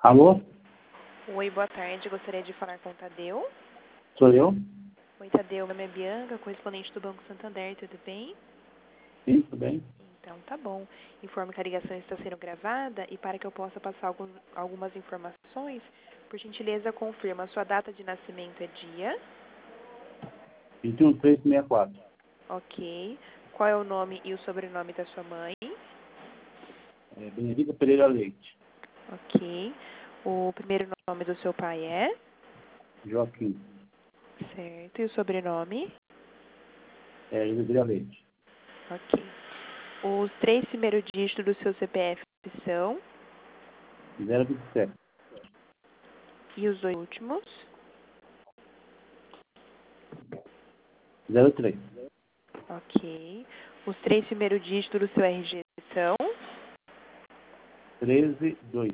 Alô? Oi, boa tarde. Gostaria de falar com o Tadeu. Sou eu? Oi, Tadeu. Meu nome é Bianca, correspondente do Banco Santander. Tudo bem? Sim, tudo bem. Então, tá bom. Informo que a ligação está sendo gravada e para que eu possa passar algumas informações, por gentileza, confirma. A sua data de nascimento é dia? 21364. Ok. Qual é o nome e o sobrenome da sua mãe? Benedita Pereira Leite. Ok. O primeiro nome do seu pai é? Joaquim. Certo. E o sobrenome? Pereira Leite. Ok. Os 3 primeiros dígitos do seu CPF são? 027. E os 2 últimos? 03. Ok. Os 3 primeiros dígitos do seu RG são? 132.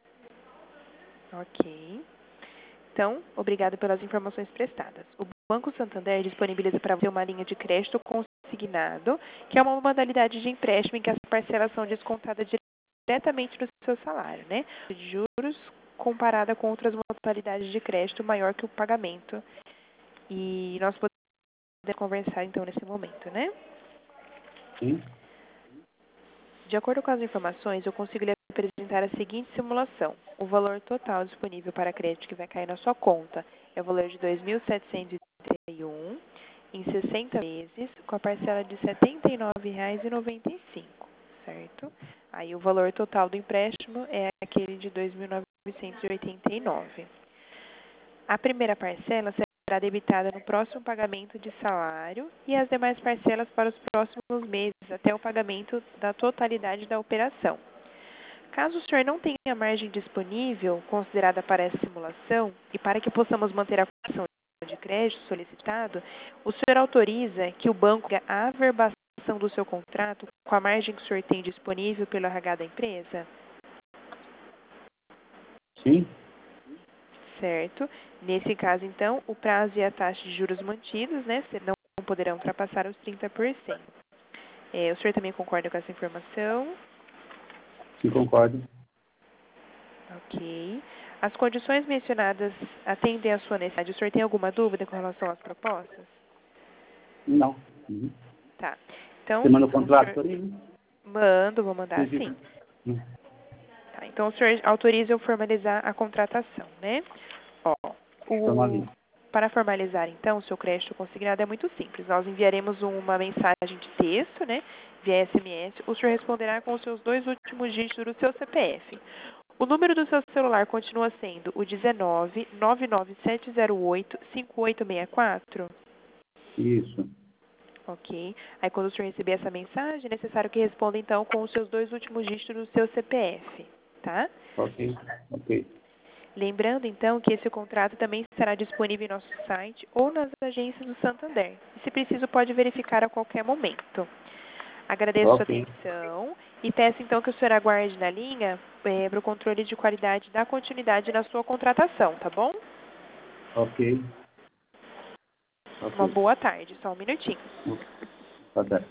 Ok. Então, obrigado pelas informações prestadas. O Banco Santander disponibiliza para você uma linha de crédito consignado, que é uma modalidade de empréstimo em que as parcelas são descontadas diretamente do seu salário, né? De juros comparada com outras modalidades de crédito maior que o pagamento. E nós podemos conversar então nesse momento, né? Sim? De acordo com as informações, eu consigo lhe apresentar a seguinte simulação. O valor total disponível para crédito que vai cair na sua conta é o valor de R$ 2.731 em 60 meses, com a parcela de R$ 79,95, certo? Aí o valor total do empréstimo é aquele de R$ 2.989. A primeira parcela será debitada no próximo pagamento de salário e as demais parcelas para os próximos meses, até o pagamento da totalidade da operação. Caso o senhor não tenha margem disponível considerada para essa simulação e para que possamos manter a cotação de crédito solicitado, o senhor autoriza que o banco haga a averbação do seu contrato com a margem que o senhor tem disponível pelo RH da empresa? Sim? Certo. Nesse caso, então, o prazo e a taxa de juros mantidos, né, não poderão ultrapassar os 30%. O senhor também concorda com essa informação? Sim, concordo. Ok. As condições mencionadas atendem à sua necessidade. O senhor tem alguma dúvida com relação às propostas? Não. Uhum. Tá. Então, Você manda o o contrato senhor... para ele? Vou mandar sim. Hum. Tá, então, o senhor autoriza eu formalizar a contratação, né? Ó, Formaliza. para formalizar, então, o seu crédito consignado é muito simples. Nós enviaremos uma mensagem de texto, né, via SMS. O senhor responderá com os seus 2 últimos dígitos do seu CPF. O número do seu celular continua sendo o 19 99708 5864? Isso. Ok. Aí, quando o senhor receber essa mensagem, é necessário que responda, então, com os seus 2 últimos dígitos do seu CPF, tá? Ok. Ok. Lembrando, então, que esse contrato também estará disponível em nosso site ou nas agências do Santander. E, se preciso, pode verificar a qualquer momento. Agradeço sua Ok. atenção e peço, então, que o senhor aguarde na linha para o controle de qualidade da continuidade na sua contratação, tá bom? Ok. Uma Ok. boa tarde. Só um minutinho. Tá certo.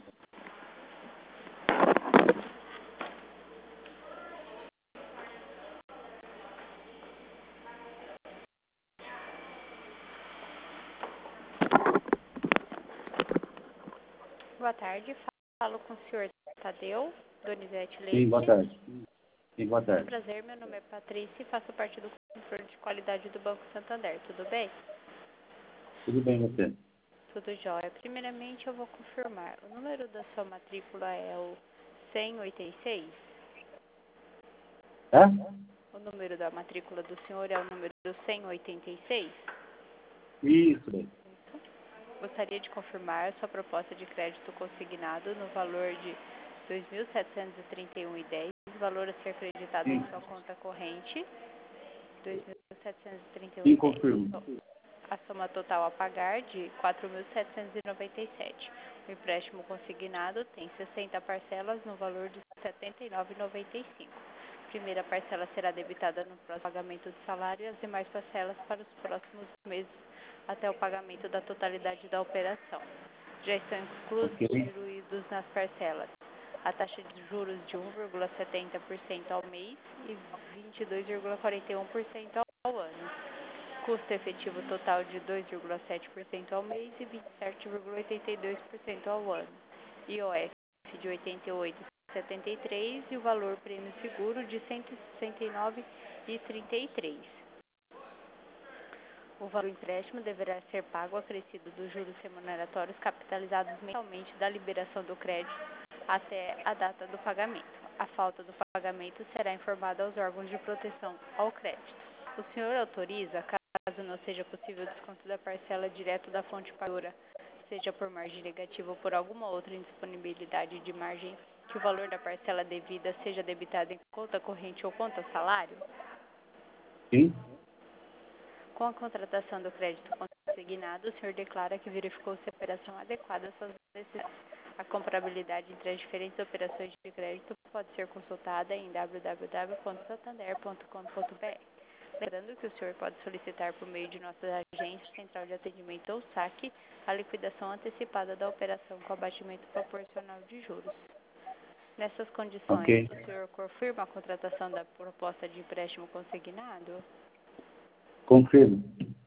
Boa tarde, falo com o senhor Tadeu, Donizete Sim, boa Leite. tarde. Sim, boa Muito tarde. prazer, meu nome é Patrícia e faço parte do controle de qualidade do Banco Santander, tudo bem? Tudo bem, você? Tudo jóia. Primeiramente eu vou confirmar, o número da sua matrícula é o 186? É? O número da matrícula do senhor é o número 186? Isso mesmo. Gostaria de confirmar sua proposta de crédito consignado no valor de R$ 2.731,10, valor a ser acreditado Sim. em sua conta corrente, R$ Sim, 2.731,10. confirmo. A soma total a pagar de R$ 4.797. O empréstimo consignado tem 60 parcelas no valor de R$ 79,95. A primeira parcela será debitada no próximo pagamento do salário e as demais parcelas para os próximos meses até o pagamento da totalidade da operação. Já estão Ok. incluídos nas parcelas a taxa de juros de 1,70% ao mês e 22,41% ao ano. Custo efetivo total de 2,7% ao mês e 27,82% ao ano. IOF de 88,73 e o valor prêmio seguro de 169,33. O valor do empréstimo deverá ser pago acrescido dos juros remuneratórios capitalizados mensalmente da liberação do crédito até a data do pagamento. A falta do pagamento será informada aos órgãos de proteção ao crédito. O senhor autoriza, caso não seja possível o desconto da parcela direto da fonte pagadora, seja por margem negativa ou por alguma outra indisponibilidade de margem, que o valor da parcela devida seja debitado em conta corrente ou conta salário? Sim. Com a contratação do crédito consignado, o senhor declara que verificou se a operação adequada às suas necessidades. A comparabilidade entre as diferentes operações de crédito pode ser consultada em www.santander.com.br. Lembrando que o senhor pode solicitar por meio de nossa agência, central de atendimento ou saque, a liquidação antecipada da operação com abatimento proporcional de juros. Nessas condições, o senhor confirma a contratação da proposta de empréstimo consignado? Confirmo.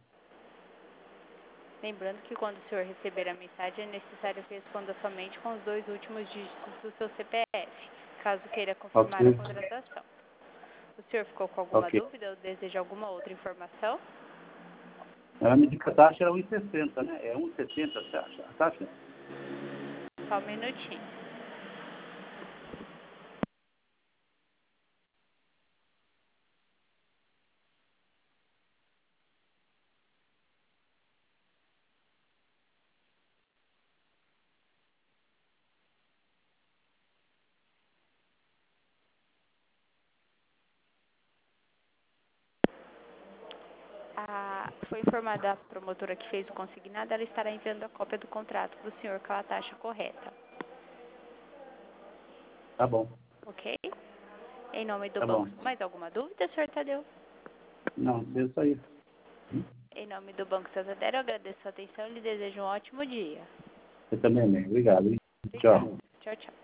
Lembrando que quando o senhor receber a mensagem, é necessário que responda somente com os 2 últimos dígitos do seu CPF, caso queira confirmar a contratação. O senhor ficou com alguma dúvida ou deseja alguma outra informação? A minha taxa era 1,60, né? É 1,70 a taxa? Só um minutinho. Foi informada a promotora que fez o consignado, ela estará enviando a cópia do contrato para o senhor com a taxa correta. Tá bom. Ok? Em nome do Tá banco. bom. Mais alguma dúvida, senhor Tadeu? Não, é isso aí. Em nome do Banco Santander, eu agradeço a atenção e lhe desejo um ótimo dia. Você também, né? Obrigado. Hein? Obrigada. Tchau. Tchau, tchau.